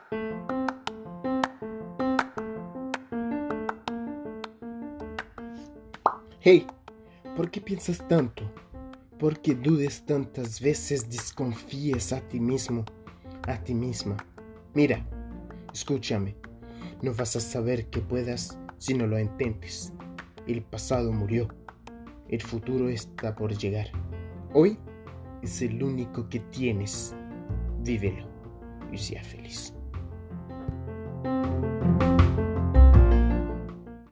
Hey, ¿por qué piensas tanto? ¿Por qué dudes tantas veces? Desconfíes a ti mismo, a ti misma. Mira, escúchame, no vas a saber que puedas si no lo intentes. El pasado murió, el futuro está por llegar. Hoy es el único que tienes. Vívelo y sea feliz.